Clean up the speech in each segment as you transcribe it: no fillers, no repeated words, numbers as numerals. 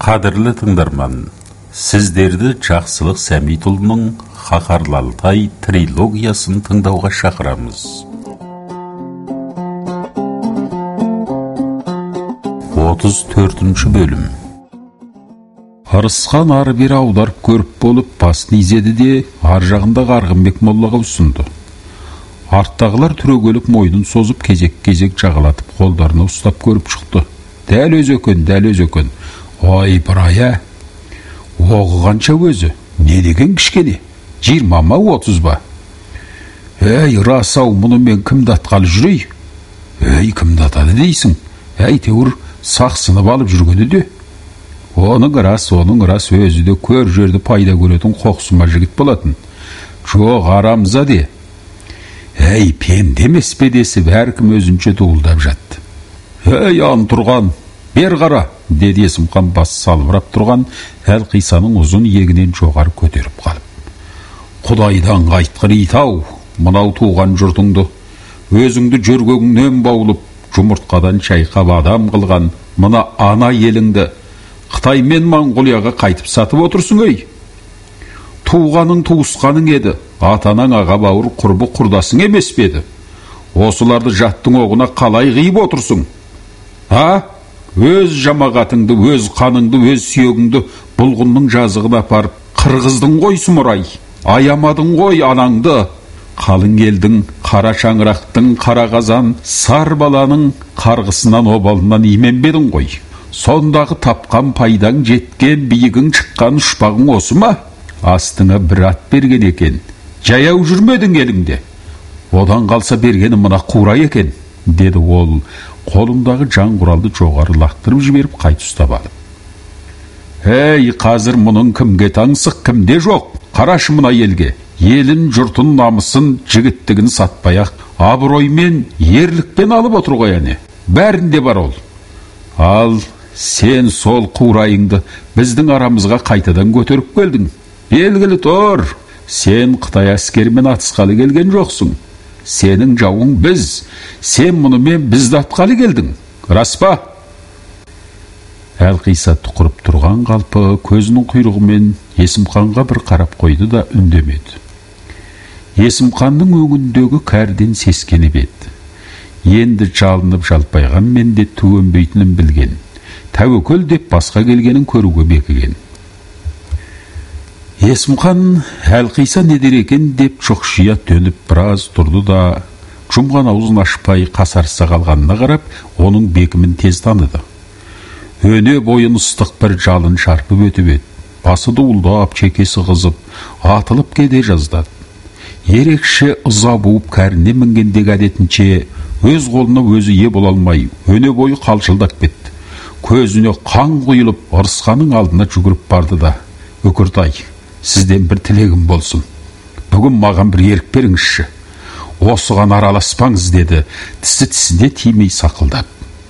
Қадірлі тыңдарман, сіздерді Жақсылық Сәмитұлының Қаһарлы Алтай трилогиясын тыңдауға шақырамыз. 34-ші бөлім. Арысқан ары бері аударып көріп болып басын изеді де ар жағындағы Арғынбек моллаға ұсынды. Арттағылар түрегеліп мойнын созып кезек-кезек жағалатып қолдарына ұстап көріп шықты. Дәл өз екен. Ой, бірая, оқығанша өзі, не деген кішкене, 20 ма 30 ба? Әй, рас-ау, мұны мен кімді атқалы жүрей? Әй, кімді атады дейсің? Әйтеуір сақсынып алып жүргені де. Оның рас өзі де көр жерді пайда көретін қоқсыма жігіт болатын. Жоқ, арамза де. Әй, пенде емес пе десіп, әркім өзінше дуылдап жатты. Әй, Антұрған, бер қара, деді Есімхан бас салбырап тұрған Әлқисаның ұзын иегінен жоғары көтеріп қалып. Құдайдан қайтқыр ит-ау, мынау туған жұртыңды, өзіңді жөргегіңнен баулып, жұмыртқадан шайқап адам қылған мына ана еліңді Қытай мен Моңғолияға қайтып сатып отырсың ей. Туғаның туысқаның еді, атаның аға бауыр құрбы құрдасың емес пе еді? Осыларды жаттың оғына қалай қиып отырсың? Өз жамағатыңды, өз қаныңды, өз сүйегіңді бұлғынның жазығына апарып қырғыздың ғой сұмырай, аямадың ғой анаңды. Қалың елдің, қара шаңырақтың, қара қазан, сар баланың қарғысынан обалынан именбедің ғой. Сондағы тапқан пайдаң жеткен, биігің шыққан ұшпағың осы ма? Астыңа бір ат берген екен, жаяу жүрмедің еліңде. Одан қалса бергені мына қура екен, деді ол, қолындағы жан құралды жоғары лақтырып жіберіп қайт ұстап алып. Әй, қазір мұның кімге таңсық, кімде жоқ? Қарашы мына елге, елін, жұртын, намысын, жігіттігін сатпай-ақ, абыроймен, ерлікпен алып отыр ғой әне. Бәрінде бар ол. Ал сен сол қурайыңды біздің арамызға қайтадан көтеріп келдің. Белгілі тұр, сен Қытай әскерімен атысқалы келген жоқсың. Сенің жауың біз, сен мұнымен бізді атқалы келдің, рас па? Әлқиса тұқырып тұрған қалпы көзінің құйрығымен Есімханға бір қарап қойды да үндемеді. Есімханның өңіндегі кәрден сескеніп еді. Енді жалынып жалпайған мен де түгенбейтінін білген. Тәуекел деп басқа келгенін көруге бекіген. Есімхан Әлқиса не дер екен деп шұқшия төніп біраз тұрды да, жұмған аузын ашпай қасарса қалғанына қарап, оның бекімін тез таныды. Өне бойын ыстық бір жалын шарпып өтіп еді. Басы дуылдап, чекесі қызып, атылып кеде жаздады. Ерекше ыза буып кәріне мінгендегі әдетінше өз қолына өзі ие бола алмай, өне бойы қалшылдап кетті. Көзіне қан құйылып, ырысқаның алдына жүгіріп барды да, Өкіртай, сізден бір тілегім болсын. Бүгін маған бір ерік беріңізші. Осыған араласпаңыз, деді, тісі-тісіне тимей сақылдап.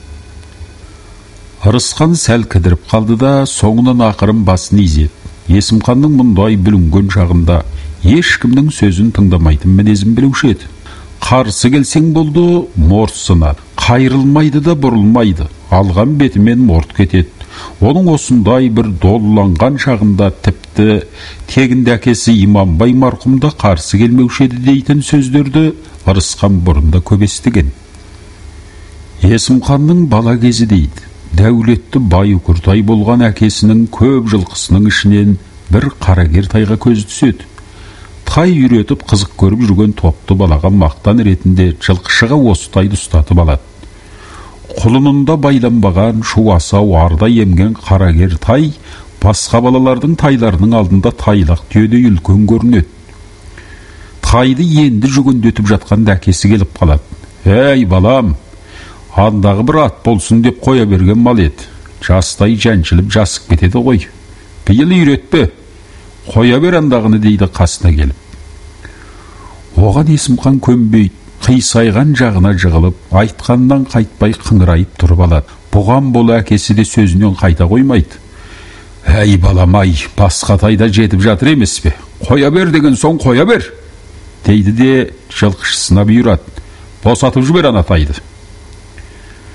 Ырысқан сәл кідіріп қалды да, соңынан ақырын басын изеді. Есімханның мұндай бүлінген шағында ешкімнің сөзін тыңдамайтын мінезін білуші еді. Қарсы келсең болды, морт сынады. Қайрылмайды да бұрылмайды. Алған бетімен морт кетеді. Оның осындай бір долыланған шағында тіпті тегінде әкесі Иманбай марқұмда қарсы келмеуші еді дейтін сөздерді Ырысқан бұрында көп естіген. Есімханның бала кезі дейді, дәулетті бай Үкіртай болған әкесінің көп жылқысының ішінен бір қарагер тайға көз түседі. Тай үйретіп қызық көріп жүрген топты балаға мақтан ретінде жылқышыға осы тайды ұстатып алады. Құлынында байланбаған шу асау арда емген қарагер тай басқа балалардың тайларының алдында тайлақ түйедей үлкен көрінеді. Тайды енді жүгендетіп жатқанда әкесі келіп қалады. Әй балам, андағы бір ат болсын деп қоя берген мал еді. Жастай жәншіліп жасып кетеді ғой. Биыл үйретпе, қоя бер андағыны, дейді қасына келіп. Оған Есімхан көнбейді. Қисайған жағына жығылып, айтқаннан қайтпай қыңырайып тұрып алады. Бұған бол әкесі де сөзінен қайта қоймайды. Әй балам-ай, басқа тайда жетіп жатыр емес пе? Қоя бер деген соң қоя бер, дейді де жылқышысына бұйырады. Босатып жібер ана тайды.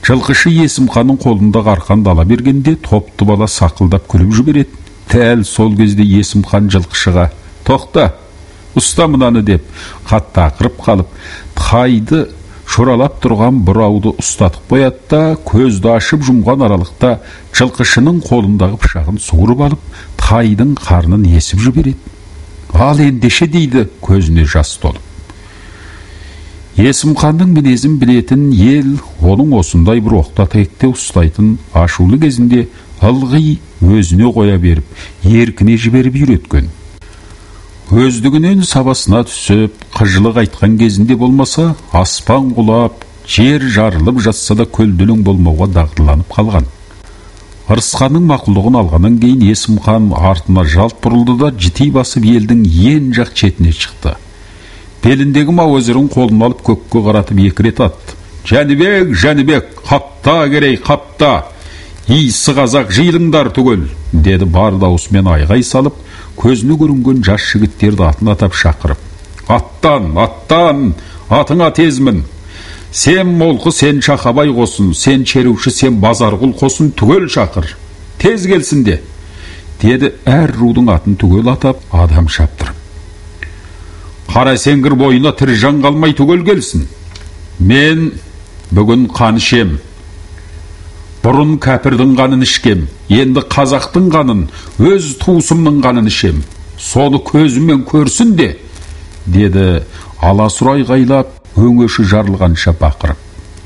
Жылқышы Есімханның қолындағы арқанды ала бергенде топты бала сақылдап күліп жібереді. Дәл сол кезде Есімхан жылқышыға «Тоқта, ұста мынаны» деп қатты ақырып қалып, тайды шоралап тұрған бұрауды ұстатып қояды да, көзді ашып жұмған аралықта жылқышының қолындағы пышағын суырып алып, тайдың қарнын есіп жібереді. «Ал ендеше» дейді, көзіне жас толып. Есімханның мінезін білетін ел оның осындай бір оқта-текте ұстайтын ашулы кезінде ылғи өзіне қоя беріп, еркіне жіберіп үйреткен. Өздігінен сабасына түсіп, қыжылық айтқан кезінде болмаса, аспан құлап, жер жарылып жатса да көлденең болмауға дағдыланып қалған. Ырысқанның мақұлдығын алғаннан кейін Есімхан артына жалт бұрылды да жіти басып елдің ең жақ шетіне шықты. Беліндегі мауазырын қолына алып көкке қаратып екі рет атты. «Жәнібек, Жәнібек, қапта керей, қапта! Исі қазақ жиылыңдар түгел!» деді бар даусымен айғай салып, көзіне көрінген жас жігіттерді атын атап шақырып. «Аттан, аттан, атыңа тезмін! Сен молқы, сен Шақабай қосын, сен Черуші, сен Базарғұл қосын түгел шақыр! Тез келсін де!» деді әр рудың атын түгел атап, адам шаптырып. «Қара сеңгір бойына тірі жан қалмай түгел келсін! Мен бүгін қан ішем. Бұрын кәпірдің қанын ішкем, енді қазақтың қанын, өз туысымның қанын ішем. Соны көзімен көрсін де!» деді аласұр айғайлап, өңеші жарылғанша бақырып.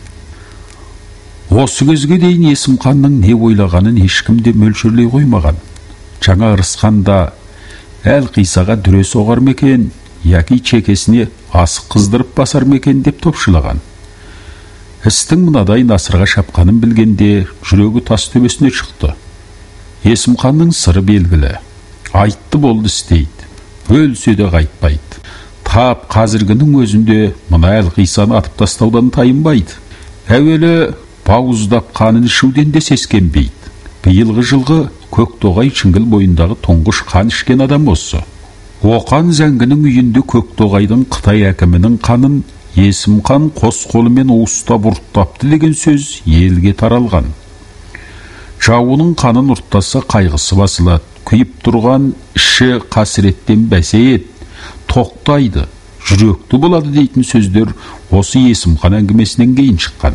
Осы кезге дейін Есімханның не ойлағанын ешкімде мөлшерлей қоймаған. Жаңа ырысқанда Әлқисаға дүре соғар мекен, яки чекесіне асық қыздырып басар мекен деп топшылаған. Істің мынадай насырға шапқанын білгенде жүрегі тас төбесіне шықты. Есімханның сыры белгілі. Айтты болды істейді, өлсе де қайтпайды. Тап қазіргінің өзінде мына Әлқисаны атып тастаудан тайынбайды. Әуелі бауыздап қанын ішуден де сескенбейді. Биылғы жылғы Көктоғай Шыңғыл бойындағы тұңғыш қан ішкен адам осы. Оқан зәңгінің үйінде Көктоғайдың Қытай әкімінің қанын Есімхан қос қолымен уыстап ұрттапты деген сөз елге таралған. Жауының қанын ұрттаса қайғысы басылады, күйіп тұрған іші қасіреттен бәсейеді, тоқтайды, жүректі болады дейтін сөздер осы Есімхан әңгімесінен кейін шыққан.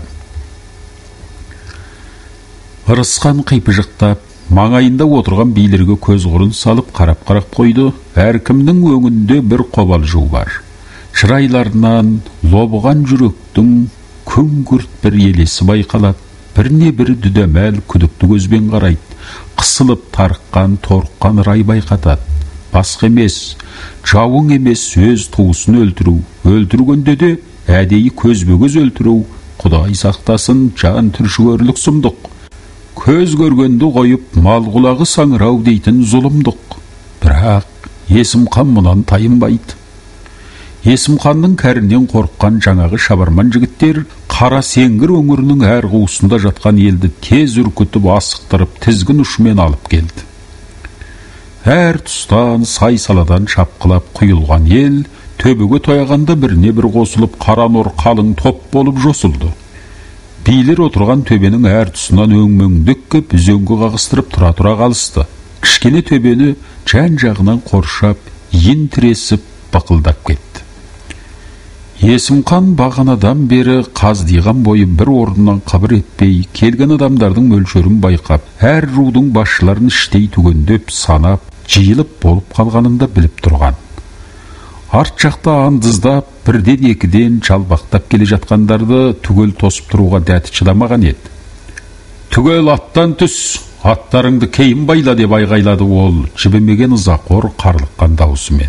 Ырысқан қипыжықтап, маңайында отырған билерге көз құрын салып қарап-қарап қойды. Әркімнің өңінде бір қобал жу бар. Шырайларынан лобыған жүректің күңгірт бір елесі байқалады. Біріне бірі дүдәмәл күдікті көзбен қарайды. Қысылып тарыққан, торыққан рай байқатады. Басқа емес, жауың емес, өз туысын өлтіру. Өлтіргенде де әдейі көзбе-көз өлтіру. Құдай сақтасын, жан түршігерлік сұмдық. Көз көргенді қойып, мал құлағы саңырау дейтін зұлымдық. Бірақ Есімхан мұнан тайынбайды. Есімханның кәрінен қорыққан жаңағы шабарман жігіттер Қара Сеңгір өңірінің әр қуысында жатқан елді тез үркітіп, асықтырып, тізгін ұшымен алып келді. Әр тұстан, сай-саладан шапқылап құйылған ел төбеге тояғанда біріне бір қосылып, қара нұр қалың топ болып жосылды. Билер отырған төбенің әр тұсынан өң-мөңдік кеп, үзеңгі қағыстырып тұра-тұра қалысты. Кішкене төбені жан-жағынан қоршап, ен тіресіп, бақылдап кетті. Есімхан бағанадан бері қаздиған бойы бір орнынан қыбыр етпей, келген адамдардың мөлшерін байқап, әр рудың басшыларын іштей түгендеп, санап, жиылып болып қалғанында біліп тұрған. Арт жақта андыздап, бірден екіден жалбақтап келе жатқандарды түгел тосып тұруға дәті шыдамаған еді. «Түгел аттан түс, аттарыңды кейін байла» деп айғайлады ол, жібімеген ызақор қарлыққан даусымен.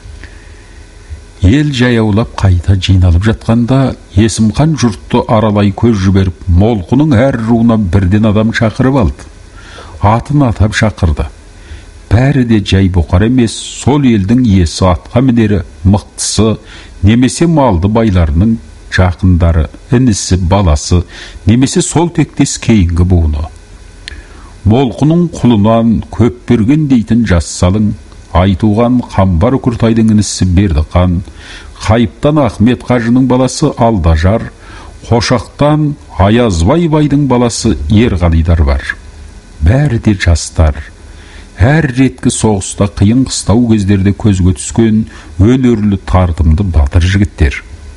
Ел жаяулап қайта жиналып жатқанда, Есімхан жұртты аралай көз жіберіп, молқының әр руынан бірден адам шақырып алды. Атын атап шақырды. Бәрі де жай боқар емес, сол елдің иесі, атқа мінері, мықтысы, немесе малды байларының жақындары, інісі, баласы, немесе сол тектес кейінгі буыны. Молқының құлынан көп берген дейтін жас салың, Айтуған Қамбар Күртайдың інісі Бердіқан, Қайыптан Ахмет қажының баласы Алдажар, Қошақтан Аязбай байдың баласы Ерғалидар бар. Бәрі де жастар. Әр реткі соғыста қиын қыстау кездерде көзге түскен өнерлі тартымды батыр жігіттер.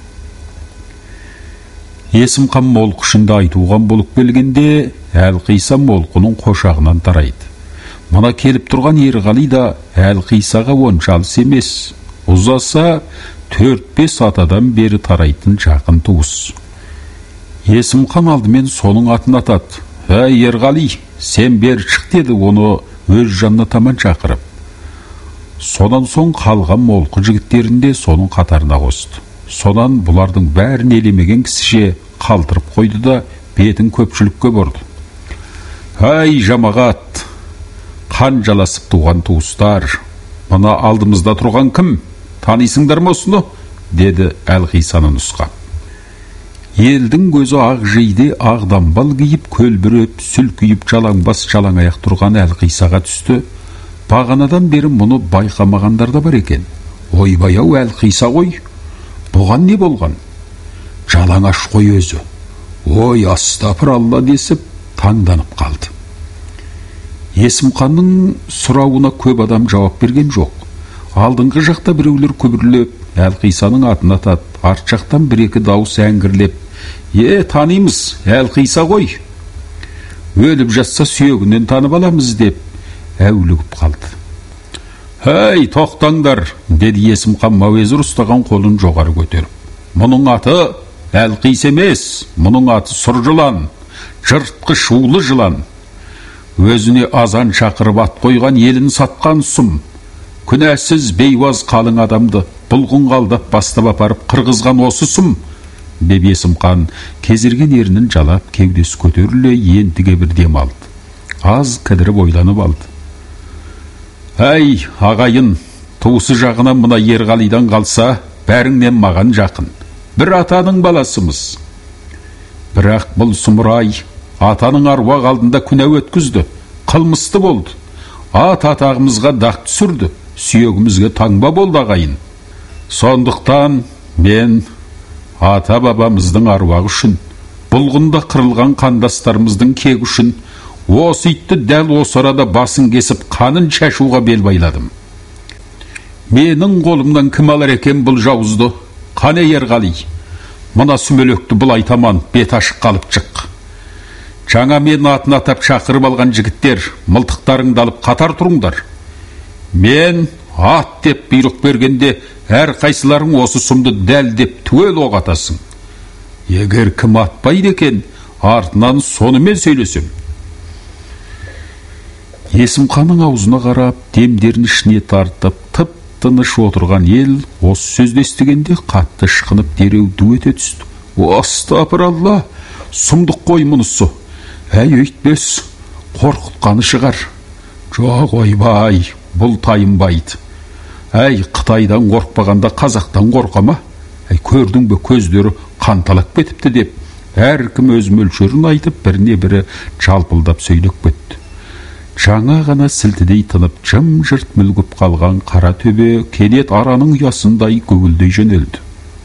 Есімқан молқы ішінде айтуған болып келгенде, Әлқиса молқының қошағынан тарайды. Мұна келіп тұрған Ерғали да Әлқисаға онша алыс емес. Ұзаса 4-5 атадан бері тарайтын жақын туыс. Есімқан алдымен соның атын атады. Ерғали, сен бері шық деді, оны өз жанына таман шақырып. Содан соң қалған молқы жігіттерінде соның қатарына қосты. Содан бұлардың бәрін елемеген кісіше қалтырып қойды да бетін көпшілікке бұрды. Жамағат, қан жаласып туған туыстар, мына алдымызда тұрған кім? Танисыңдар ма осыны? Деді Әлқисаны нұсқап. Елдің көзі ақ жейде ағдамбал киіп, көлбіріп, сүлкүйіп, жалаңбас жалаң аяқ тұрған Әлқисаға түсті. Бағанадан бері мұны байқамағандар да бар екен. Ойбай-ау, Әлқиса ғой, бұған не болған? Жалаңаш қой өзі. Ой, астапыралла десіп, таңданып қалды. Есімқанның сұрауына көп адам жауап берген жоқ. Алдыңғы жақта біреулер күбірлеп, Әлқисаның атын атады. Арт жақтан бір-екі дауыс әңгірлеп, танимыз, Әлқиса ғой. Өліп жатса сүйегінен танып аламыз деп әулігіп қалды. Тоқтаңдар, деді Есімқан Мауезір ұстаған қолын жоғары көтеріп. Мұның аты Әлқиса емес, мұның аты сұр жылан, жыртқы шулы жылан. Өзіне азан шақырып ат қойған, елін сатқан сұм. Күнәсіз бейуаз қалың адамды бұлғын қалдап бастап апарып қырғызған осы сұм, деп Есімқан кезерген ернін жалап, кеудесі көтеріле ентіге бір дем алды. Аз кідіріп ойланып алды. Ағайын, туысы жағынан мына Ерғалидан қалса, бәріңнен маған жақын. Бір атаның баласымыз. Бірақ бұл сұмырай, атаның аруақ алдында күнә өткізді, қылмысты болды. Атағымызға дақ түсірді, сүйегімізге таңба болды ағайын. Сондықтан мен ата бабамыздың аруағы үшін, бұлғында қырылған қандастарымыздың кегі үшін, осы итті дәл осы арада басын кесіп қанын шашуға бел байладым. Менің қолымнан кім алар екен бұл жауызды? Қане Ерғали, мына сүмелекті бұл айтаман, бет ашық қалып шық. Жаңа мен атын атап шақырып алған жігіттер, мылтықтарыңды алып қатар тұрыңдар. Мен ат деп бұйрық бергенде, әр қайсыларың осы сұмды дәл деп түгел оқ атасың. Егер кім атпайды екен, артынан сонымен сөйлесем. Есімқанның аузына қарап, демдерін ішіне тартып, тып-тыныш отырған ел осы сөзді естігенде қатты шықынып дереу ду ете түсті. Астапыралла, сұмдық қой мұнысы. Өйтпес, қорқытқаны шығар. Жоқ, ойбай, бұл тайынбайды. Қытайдан қорқпағанда қазақтан қорқама? Көрдің бе, көздері қанталап кетіпті деп, әркім өз мөлшерін айтып, біріне бірі жалпылдап сөйлеп кетті. Жаңа ғана сілтідей тынып, жым-жырт мүлгіп қалған қара төбе кенет араның ұясындай көгілдей жөнелді.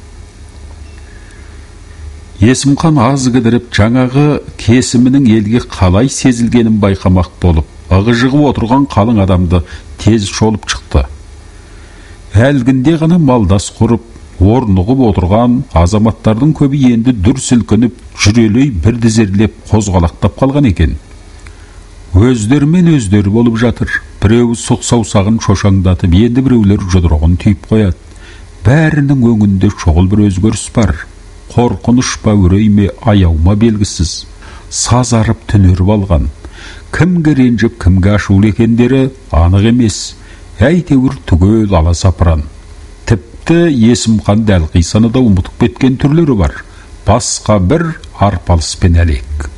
Есімқан аз кідіріп, жаңағы кесімінің елге қалай сезілгенін байқамақ болып, ығы-жығы отырған қалың адамды тез шолып шықты. Әлгінде ғана малдас құрып, орнығып отырған азаматтардың көбі енді дүр сілкініп, жүрелей бір дізерлеп, қозғалақтап қалған екен. Өздерімен өздері болып жатыр. Біреу сұқ саусағын шошаңдатып, енді біреулер жұдырығын түйіп қояды. Бәрінің өңінде шұғыл бір өзгеріс бар. Қорқыныш па, үрей ме, аяу ма белгісіз. Сазарып түнеріп алған. Кімге ренжіп, кімге ашулы екендері анық емес. Әйтеуір түгел аласапыран. Тіпті Есімқан Әлқисаны да ұмытып кеткен түрлері бар. Басқа бір арпалыспен әлек.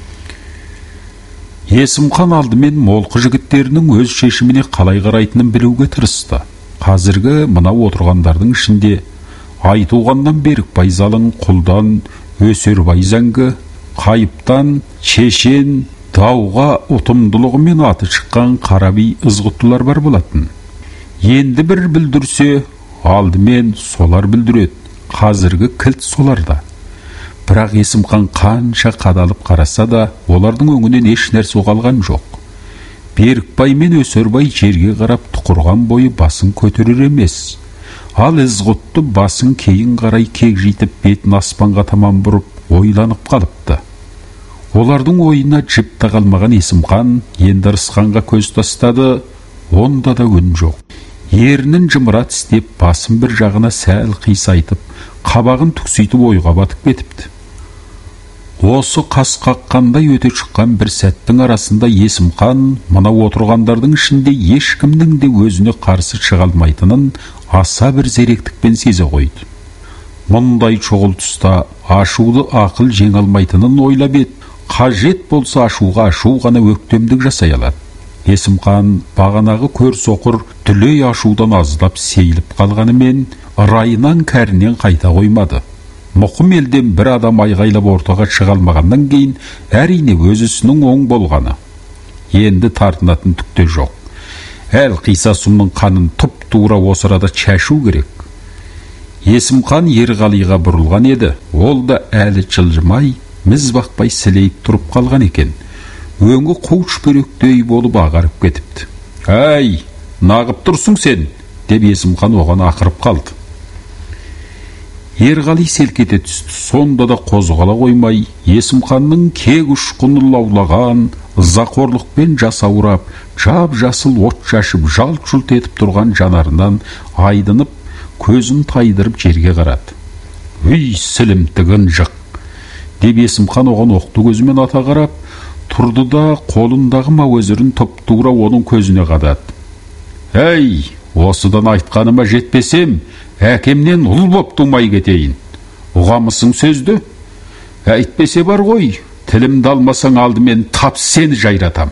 Есімқан алдымен молқы жігіттерінің өз шешіміне қалай қарайтынын білуге тырысты. Қазіргі мына отырғандардың ішінде Айтуғаннан Берікбай Залың, Құлдан Өсербай Зәңгі, Қайыптан Шешен, Дауға ұтымдылығымен аты шыққан Қараби ызғұттылар бар болатын. Енді бір білдірсе, алдымен солар білдіреді. Қазіргі кілт соларда. Бірақ Есімхан қанша қадалып қараса да, олардың өңінен еш нәрсе қалған жоқ. Берікбай мен Өсербай жерге қарап тұқырған бойы басын көтерер емес. Ал Ізғұтты басын кейін қарай кегжитіп, бетін аспанға таман бұрып, ойланып қалыпты. Олардың ойына жіпті қалмаған Есімхан енді Ырысханға көз тастады, онда да үн жоқ. Ерінін жымыра тістеп, басын бір жағына сәл қисайтып, қабағын түксейтіп ойға батып кетіпті. Осы қас қаққандай өте шыққан бір сәттің арасында Есімхан мына отырғандардың ішінде ешкімнің де өзіне қарсы шыға алмайтынын аса бір зеректікпен сезе қойды. Мұндай шұғыл тұста ашуды ақыл жеңе алмайтынын ойлап еді. Қажет болса ашуға ашу ғана өктемдік жасай алады. Есімхан бағанағы көр соқыр дүлей ашудан аздап сейіліп қалғанымен райынан кәрінен қайта қоймады. Мұқым елден бір адам айғайлап ортаға шыға алмағаннан кейін әрине өз ісінің оң болғаны. Енді тартынатын түк те жоқ. Әл қиса сұмның қанын тұп-тура осы арада шашу керек. Есімхан Ерғалиға бұрылған еді. Ол да әлі жылжымай, міз бақпай сілейіп тұрып қалған екен. Өңі қуыш бөректей болып ағарып кетіпті. «Әй, нағып тұрсың сен!» деп Есімхан оған ақырып қалды. Ерғали селкете түсті. Сонда да қозғала қоймай, Есімханның кек ұшқыны лаулаған, ызақорлықпен жасаурап, жап-жасыл от шашып, жалт-жұлт етіп тұрған жанарынан айдынып, көзін тайдырып жерге қарады. «Үй, сілімтігін жық!» деп Есімхан оған оқты көзімен ата қарап, тұрды да қолындағы мауезірін тұп-тура оның көзіне қадады. «Әй, осыдан айтқаныма жетпесем, әкемнен ұл боп тумай кетейін. Ұғамысың сөзді? Әйтпесе бар ғой, тілімді алмасаң алдымен тап сені жайратам».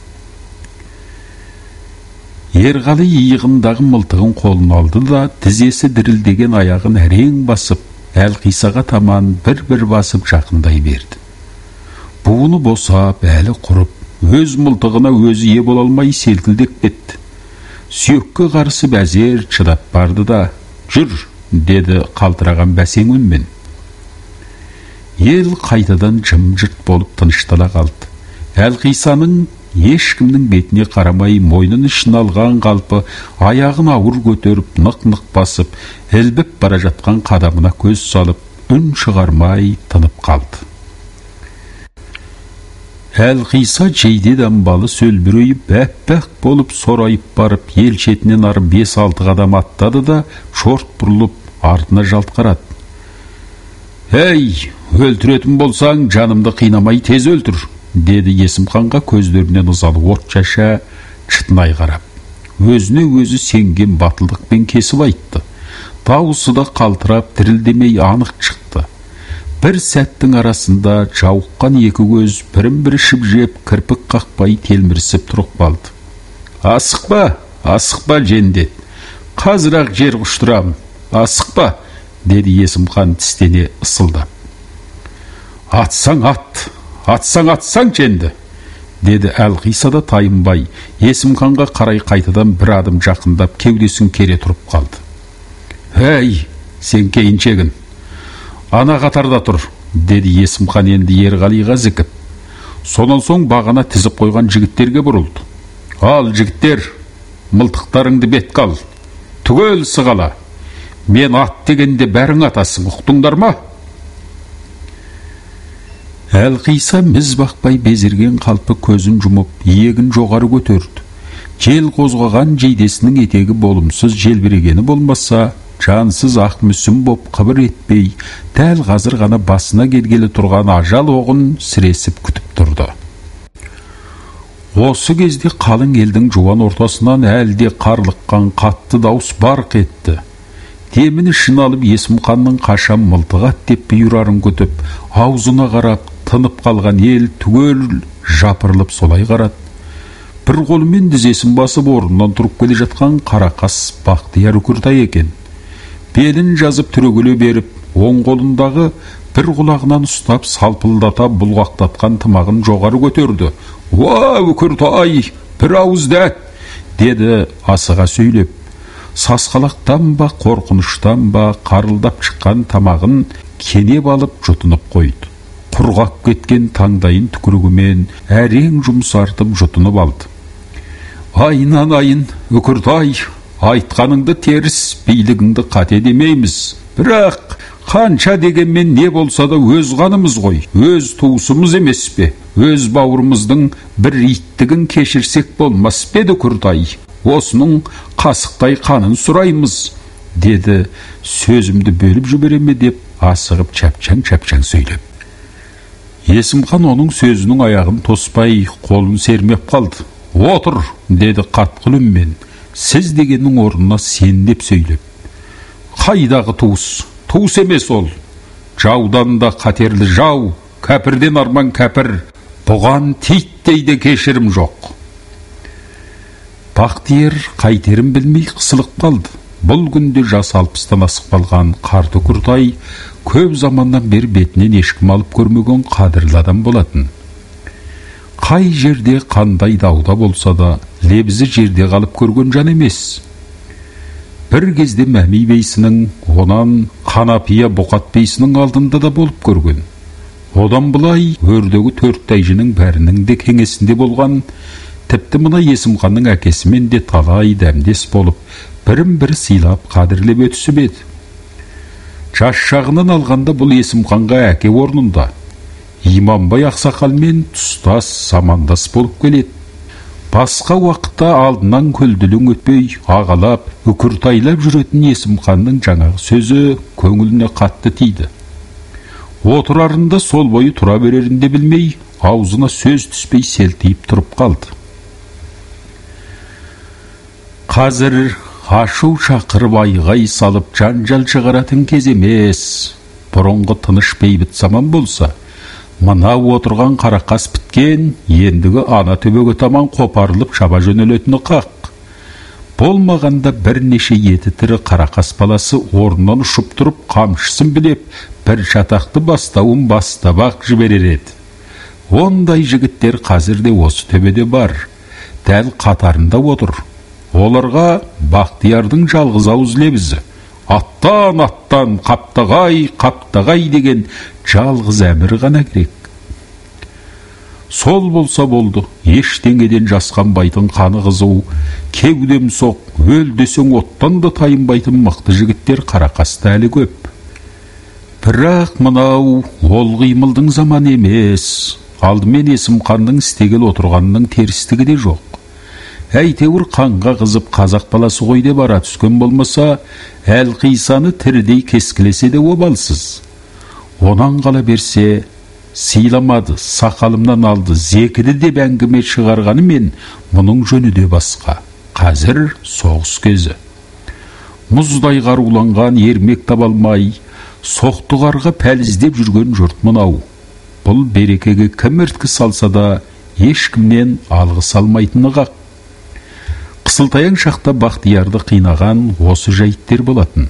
Ерғали иығындағы мылтығын қолын алды да, тізесі дірілдеген аяғын әрең басып, Әлқисаға таман бір-бір басып жақындай берді. Буыны босап, әлі құрып, өз мылтығына өзі ие бола алмай селкілдеп кетті. Сүйекке қарсы әзер шыдап барды да, «Жүр!» деді қалтыраған бәсең үнмен. Ел қайтадан жым-жырт болып тыныштала қалды. Әлқисаның ешкімнің бетіне қарамай, мойнын ішін алған қалпы, аяғын ауыр көтеріп, нық-нық басып, ілбіп бара жатқан қадамына көз салып, үн шығармай тынып қалды. Әлқиса жейде дамбалы сөлбірейіп, бәп-бәк болып сорайып барып, ел шетінен ары 5-6 қадам аттады да, шорт бұрылып, артына жалт қарады. «Әй, өлтіретін болсаң, жанымды қинамай тез өлтір!» деді Есімханға көздерінен ызалы от шаша шытынай қарап. Өзіне өзі сенген батылдықпен кесіп айтты. Дауысы да қалтырап, дірілдемей анық шықты. Бір сәттің арасында жауыққан екі көз бірін-бірі шып-жеп, кірпік қақпай телмірісіп тұрып қалды. Асықпа, жендет. Қазір-ақ жер құштырам. Асықпа, деді Есімхан тістене ысылдап. Атсаң жеңді, деді Әлқиса да тайынбай, Есімханға қарай қайтадан бір адым жақындап, кеудесін кере тұрып қалды. «Әй, сен кейіншегін, ана қатарда тұр», деді Есімхан енді Ерғалиға зікіп. Сонан соң бағана тізіп қойған жігіттерге бұрылды. «Ал, жігіттер, мылтықтарыңды бетке ал, түгел сығала. Мен ат дегенде бәрің атасың, ұқтыңдар ма?» Әлқиса міз бақпай безерген қалпы көзін жұмып, иегін жоғары көтерді. Жел қозғаған жейдесінің етегі болымсыз желбірегені болмаса, жансыз ақ мүсін боп қыбыр етпей, дәл қазір ғана басына келгелі тұрған ажал оғын сіресіп күтіп тұрды. Осы кезде қалың елдің жуан ортасынан әлде қарлыққан қатты дауыс барқ етті. Демін ішін алып Есімханның қашан мылтығат деп бұйырарын көтіп, аузына қарап, тынып қалған ел түгел жапырылып солай қарады. Бір қолымен тізесін басып орнынан тұрып келе жатқан Қарақас Бақтияр Үкіртай екен. Белін жазып түрегеле беріп, оң қолындағы бір құлағынан ұстап салпылдата бұлғақтатқан тымағын жоғары көтерді. «Уа, Үкіртай, бір ауыз дәт!» деді асыға сөйлеп. Сасқалақтан ба, қорқыныштан ба, қарылдап шыққан тамағын кенеп алып жұтынып қойды. Құрғақ кеткен таңдайын түкірігімен әрең жұмсартып жұтынып алды. Айынан айын, Үкіртай, айтқаныңды теріс, билігіңді қате демейміз. Бірақ қанша дегенмен не болса да өз қанымыз ғой, өз туысымыз емес пе? Өз бауырымыздың бір иттігін кешірсек болмас пе еді, Үкіртай? Осының қасықтай қанын сұраймыз, деді. Сөзімді бөліп жібереме деп асығып чапчаң сөйлеп. Есімхан оның сөзінің аяғын тоспай, қолын сермеп қалды. Отыр, деді қатқыл үнмен. Сіз дегеннің орнына сен деп сөйлеп. Қайдағы туыс? Туыс емес ол. Жаудан да қатерлі жау, кәпірден арман кәпір. Бұған титтейді кешірім жоқ. Бақтияр қайтерін білмей қысылып қалды. Бұл күнде жас 60-тан асып қалған қарты Үкіртай көп заманнан бері бетінен ешкім алып көрмеген қадірлі адам болатын. Қай жерде қандай дауда болса да лебізі жерде қалып көрген жан емес. Бір кезде Мәми бейсінің, онан Қанапия Бұқат бейсінің алдында да болып көрген. Одан бұлай өрдегі 4 тайжының бәрінің де кеңесінде болған. Тіпті мұна Есімханның әкесімен де талай дәмдес болып, бірін-бірі сыйлап қадірлеп өтісіп еді. Жас шағынан алғанда бұл Есімханға әке орнында. Иманбай ақсақалмен тұстас, самандас болып келеді. Басқа уақытта алдынан көлділің өтпей, ағалап, үкіртайлап жүретін Есімханның жаңағы сөзі көңіліне қатты тиді. Отырарында сол бойы тұра берерінде білмей, аузына сөз түспей селтиіп тұрып қалды. Қазір ашу шақырып айғай салып жанжал шығаратын кез емес. Бұрынғы тыныш бейбіт заман болса, мына отырған қарақас біткен, ендігі ана төбеге таман қопарылып шаба жөнелетіні қақ. Болмағанда бірнеше еті тірі қарақас баласы орнынан ұшып тұрып қамшысын білеп, бір шатақты бастауын бастабақ жіберер еді. Ондай жігіттер қазірде осы төбеде бар, дәл қатарында отыр. Оларға Бақтиярдың жалғыз ауыз лебізі, аттан, қаптағай деген жалғыз әмір ғана керек. Сол болса болды, ештеңеден жасқанбайтын қаны қызу, кеудем соқ, өл десең оттан да тайынбайтын мықты жігіттер қарақаста әлі көп. Бірақ мынау ол қимылдың заман емес. Алдымен Есімханның істегел отырғанның терістігі де жоқ. Әйтеуір қанға қызып қазақ баласы ғой деп ара түскен болмаса, Әлқисаны тірідей кескілесе де обалсыз. Онан қала берсе, сыйламады, сақалымнан алды, зекіді деп әңгіме шығарғаны мен, мұның жөні де басқа. Қазір соғыс кезі. Мұздай қаруланған ермек табалмай, соқтығарға пәліздеп жүрген жұрт мынау. Бұл берекеге кім ірткі салса да, ешкімнен алғыс алмайтыны қақ. Қысылтаяң шақта Бақтиярды қинаған осы жайттер болатын.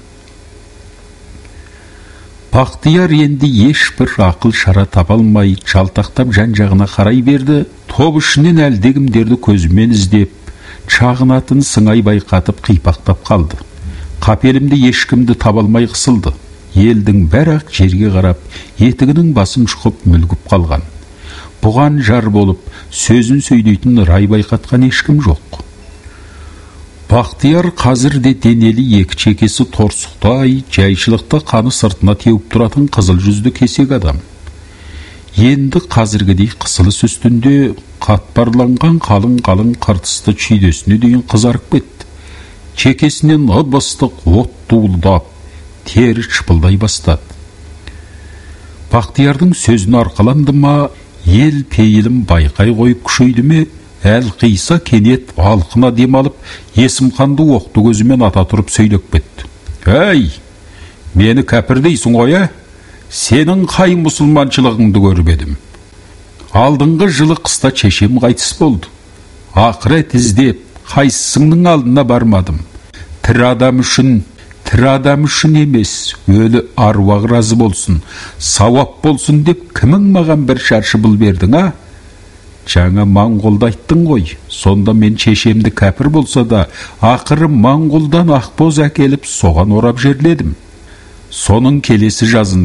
Бақтияр енді ешбір ақыл шара табалмай, жалтақтап жан-жағына қарай берді. Топ ішінен әлдегімдерді көзімен іздеп, шағынатын сыңай байқатып қипақтап қалды. Қапелімде ешкімді табалмай қысылды. Елдің бәрақ жерге қарап, етігінің басын шұқып мүлгіп қалған. Бұған жар болып, сөзін сөйлейтін рай байқатқан ешкім жоқ. Бақтияр қазірде денелі екі чекесі торсықтай, жайшылықта қаны сыртына теуіп тұратын қызыл жүзді кесек адам. Енді қазіргідей қысылыс үстінде қатпарланған қалың қыртысты чүйдесіне дейін қызарып кетті. Чекесінен ыбыстық от туылдап, тері шыпылдай бастады. Бақтиярдың сөзін арқаланды ма, ел пейілім байқай қойып күшейді ме, Әлқиса кенет алқына демалып, Есімханды оқты көзімен ата тұрып сөйлеп кетті. Әй, мені кәпір дейсің ғой, сенің қай мұсылманшылығыңды көріп едім. Алдыңғы жылы қыста шешем қайтыс болды. Ақырет іздеп, қайсысыңның алдына бармадым. Тірі адам үшін емес, өлі аруақ разы болсын, сауап болсын деп кімің маған бір шаршы бұл бердің, Жаңа Моңғолды айттың ғой, сонда мен шешемді кәпір болса да, ақыры Моңғолдан ақбоз әкеліп соған орап жерледім. Соның келесі жазында,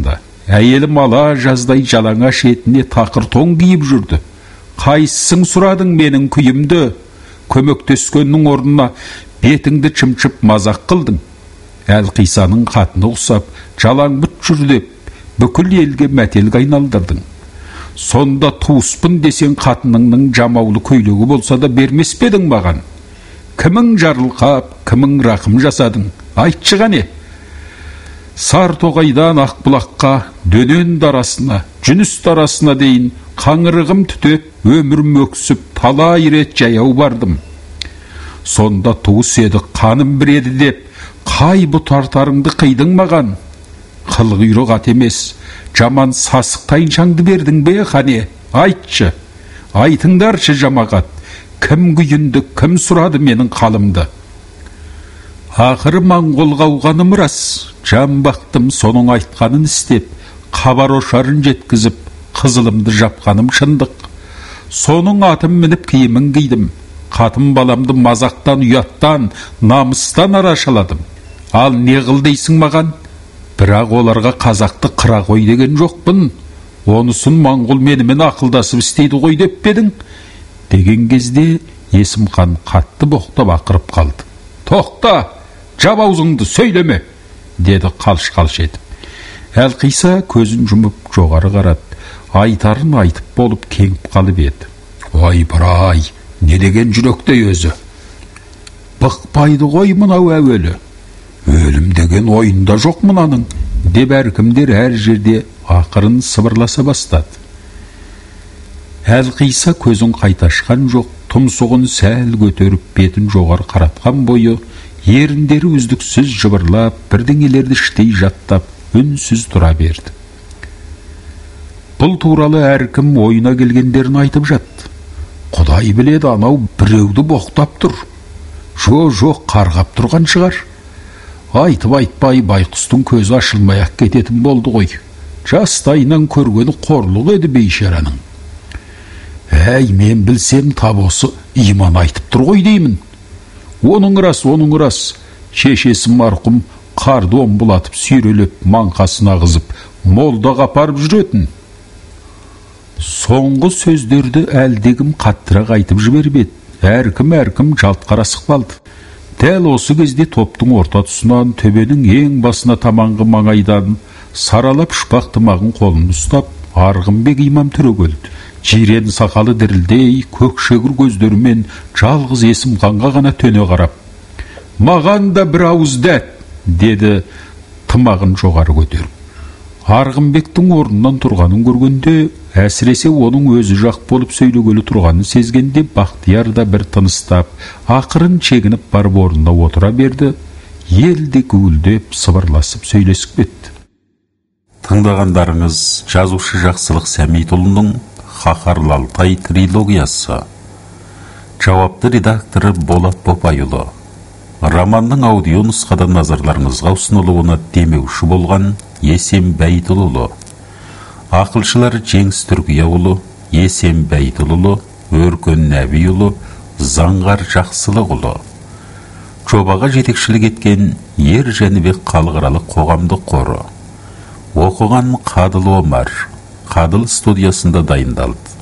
Әйелім ала жаздай жалаңаш етіне тақыр тоң киіп жүрді. Қайсың сұрадың менің күйімді? Көмектескеннің орнына бетіңді чымчып мазақ қылдың. Әлқисаның қатыны ұқсап, жалаң бұт жүр деп, бүкіл елге мәтелге айналдырдың. Сонда туыспын десең қатыныңның жамаулы көйлегі болса да бермес педің маған. Кімің жарылқап, кімің рақым жасадың? Айтшы қане. Сартоғайдан Ақбұлаққа, Дөнен дарасына, Жүніс дарасына дейін қаңырығым түтеп, өмірім өксіп, талай рет жаяу бардым. Сонда туыс еді, қаным бір еді деп, қай бұтартарыңды қидың маған? Қылғұйрық ат емес, жаман сасық тайыншаңды бердің бе қане? Айтшы, айтыңдаршы жамағат, кім күйінді, кім сұрады менің қалымды? Ақыры Моңғолға ауғаным рас, жан бақтым соның айтқанын істеп, хабар ошарын жеткізіп, қызылымды жапқаным шындық. Соның атын мініп киімін кидім, қатын баламды мазақтан, ұяттан, намыстан арашаладым. Ал не қыл дейсің маған? Бірақ оларға қазақты қыра қой деген жоқпын. Онысын Моңғол менімен ақылдасып істейді ғой деп педің? Деген кезде Есімхан қатты боқтап ақырып қалды. Тоқта! Жап аузыңды, сөйлеме, деді қалш-қалш етіп. Әлқиса көзін жұмып жоғары қарады. Айтарын айтып болып кеңіп қалып еді. Ой, бұрай, не деген жүректе өзі? Бықпайды ғой мынау әуелі. Өлім деген ойында жоқ мұнаның, деп әркімдер әр жерде ақырын сыбырласа бастады. Әлқиса көзін қайташқан жоқ, тұмсығын сәл көтеріп бетін жоғары қаратқан бойы, еріндері үздіксіз жыбырлап, бірдеңелерді іштей жаттап, үнсіз тұра берді. Бұл туралы әркім ойына келгендерін айтып жатты. Құдай біледі, анау біреуді боқтап тұр. Жоқ, қарғап тұрған шығар. Айтып айтпай байқұстың көзі ашылмай-ақ кететін болды ғой. Жастайынан көргені қорлық еді бейшараның. Әй, мен білсем тап осы иман айтып тұр ғой деймін. Оның рас, шешесі марқұм қарды омбылатып сүйрелеп, маңқасына ағызып, молдаға апарып жүретін. Соңғы сөздерді әлдегім қаттырақ айтып жіберіп еді. Әркім жалт қарасып қалды. Дәл осы кезде топтың орта тұсынан төбенің ең басына таманғы маңайдан саралап шпақ тымағын қолын ұстап, Арғынбек имам түрегелді. Жирен сақалы дірілдей, көкшегір көздерімен жалғыз Есімханға ғана төне қарап. Маған да бір ауыз дәт, деді тымағын жоғары көтеріп. Арғынбектің орнынан тұрғанын көргенде, әсіресе оның өзі жақ болып сөйлегелі тұрғанын сезгенде, Бақтияр да бір тыныстап, ақырын чегініп барып орнына отыра берді. Елде гуілдеп, сыбырласып сөйлесіп кетті. Тыңдағандарыңыз жазушы Жақсылық Сәмитұлының Қаһарлы Алтай трилогиясы. Жауапты редакторы Болат Бопайұлы. Романның аудио нұсқада назарларыңызға ұсынылуына демеуші болған Есен Бәйтұлы. Ақылшылар Жеңіс Түркияұлы, Есен Бәйтұлы, Өркен Нәбиұлы, Заңғар Жақсылықұлы. Жобаға жетекшілік еткен Ер Жәнібек халықаралық қоғамдық қоры. Оқыған Қадыл Омар, Қадыл студиясында дайындалды.